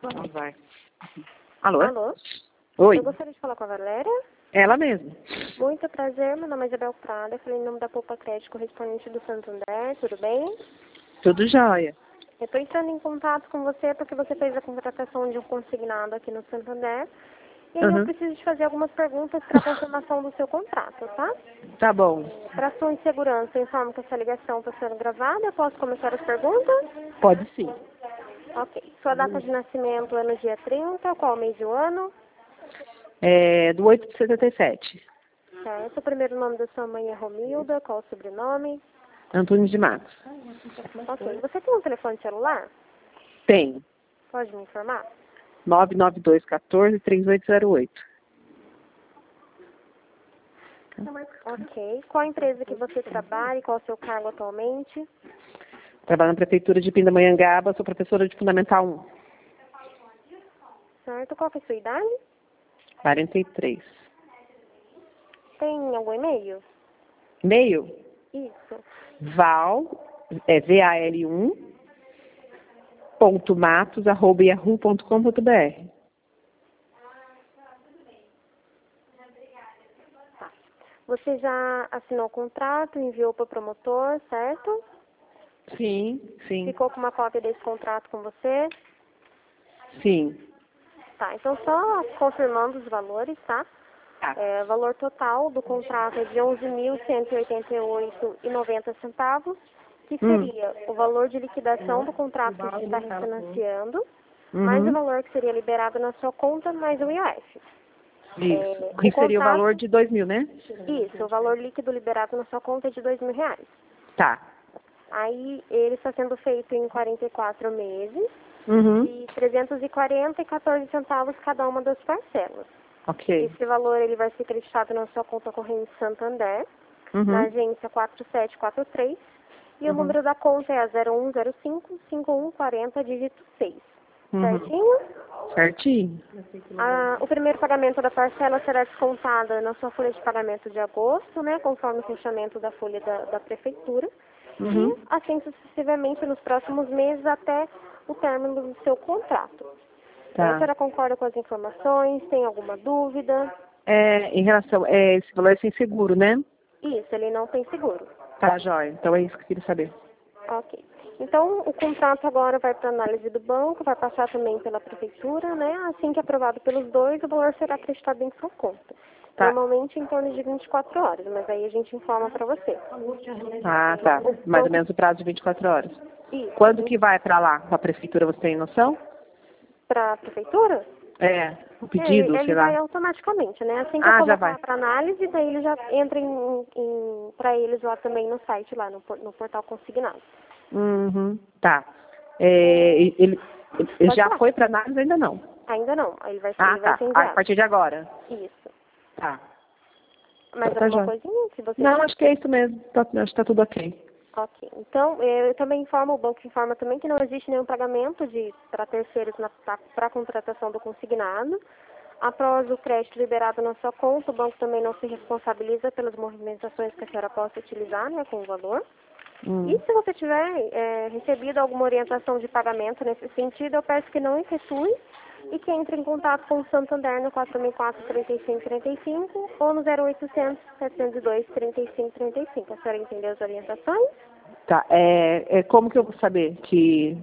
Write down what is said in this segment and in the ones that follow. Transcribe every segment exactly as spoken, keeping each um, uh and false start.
Então vai. Alô? Alô? Oi, Eu gostaria de falar com a Valéria. ela mesma. Muito prazer, meu nome é Isabel Prada, falei em nome da Poupa Crédito correspondente do Santander, tudo bem? Tudo jóia. Eu estou entrando em contato com você porque você fez a contratação de um consignado aqui no Santander. E aí eu Uhum. preciso de fazer algumas perguntas para a confirmação do seu contrato, tá? Tá bom. Para sua insegurança, eu informo que essa ligação está sendo gravada. Eu posso começar as perguntas? Pode sim. Ok. Sua data de nascimento é no dia trinta, qual mês do ano? É do oito de setenta e sete. Certo. O primeiro nome da sua mãe é Romilda, qual o sobrenome? Antônio de Matos. Ok. Você tem um telefone celular? Tem. Pode me informar? nove nove dois um quatro, três oito zero oito. Ok. Qual a empresa que você trabalha e qual o seu cargo atualmente? Trabalho na Prefeitura de Pindamonhangaba, sou professora de Fundamental um. Certo. Qual que é a sua idade? quarenta e três. Tem algum e-mail? E-mail? Isso. Val, é V A L um, ponto matos, arroba yahoo ponto com ponto br. Você já assinou o contrato, enviou para o promotor, certo? Sim, sim, Ficou com uma cópia desse contrato com você? sim. Tá, então só confirmando os valores, tá? Tá. É, o valor total do contrato é de onze mil cento e oitenta e oito reais e noventa centavos, que Hum. seria o valor de liquidação do contrato que você está refinanciando, mais o Uhum. valor que seria liberado na sua conta, mais o I O F. Isso. É, Que o seria o contrato, valor de dois mil, né? isso, o valor líquido liberado na sua conta é de dois mil reais. Tá. Aí ele está sendo feito em quarenta e quatro meses, Uhum. de trezentos e quarenta e quatorze centavos cada uma das parcelas. Ok. Esse valor ele vai ser creditado na sua conta corrente Santander, na Uhum. agência quatro sete quatro três, e o Uhum. número da conta é a zero um zero cinco, cinco um quatro zero, dígito seis. Uhum. Certinho? Certinho. Ah, o primeiro pagamento da parcela será descontada na sua folha de pagamento de agosto, né, conforme o fechamento da folha da, da prefeitura, Uhum. e assim sucessivamente nos próximos meses até o término do seu contrato. É, a Tá. senhora concorda com as informações? Tem alguma dúvida? É, em relação, é, esse valor é sem seguro, né? Isso, ele não tem seguro. Tá, jóia. Então é isso que eu queria saber. Ok. Então, o contrato agora vai para análise do banco, vai passar também pela prefeitura, né? Assim que aprovado pelos dois, o valor será acreditado em sua conta. Tá. Normalmente em torno de vinte e quatro horas, mas aí a gente informa para você. Ah, tá. O Mais ou banco- menos o prazo de vinte e quatro horas. Isso. Quando que vai pra lá? Pra prefeitura, você tem noção? Para a prefeitura? É, o É, ele, pedido, sei ele vai lá. automaticamente, né? Assim que eu Ah, já colocar vai. lá para análise, daí ele já entra em, em, para eles lá também no site, lá no, por- no portal consignado. Uhum. Tá. É, ele, ele Pode já falar. foi pra análise? Ainda não. Ainda não, ele vai, Ah, ele vai tá. ser A enviado. partir de agora. Isso. Tá. Mais Tá, alguma jóia. coisinha que você... Não, acho que é isso mesmo. Tá, acho que tá tudo ok. Ok. Então, eh, eu também informo, o banco informa também que não existe nenhum pagamento de para terceiros para a contratação do consignado. Após o crédito liberado na sua conta, o banco também não se responsabiliza pelas movimentações que a senhora possa utilizar, né, com o valor. Hum. E se você tiver eh, recebido alguma orientação de pagamento nesse sentido, eu peço que não efetue e que entre em contato com o Santander no quatro seis quatro, três cinco três cinco ou no zero oitocentos, setecentos e dois, trinta e cinco trinta e cinco. A senhora entendeu as orientações? Tá. É, é, como que eu vou saber que,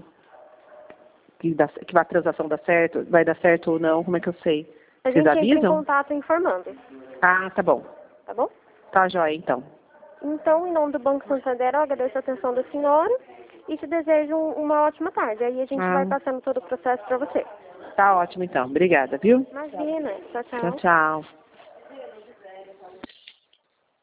que, dá, que a transação dá certo, vai dar certo ou não? Como é que eu sei? A Vocês gente entra em avisam? contato informando, Ah, tá bom. tá bom? Tá jóia, então. Então, em nome do Banco Santander, eu agradeço a atenção da senhora e te desejo um- uma ótima tarde. Aí a gente vai Ah, passando todo o processo para você. tá ótimo, então. Obrigada, viu? Imagina. Tchau, Tchau, tchau. tchau.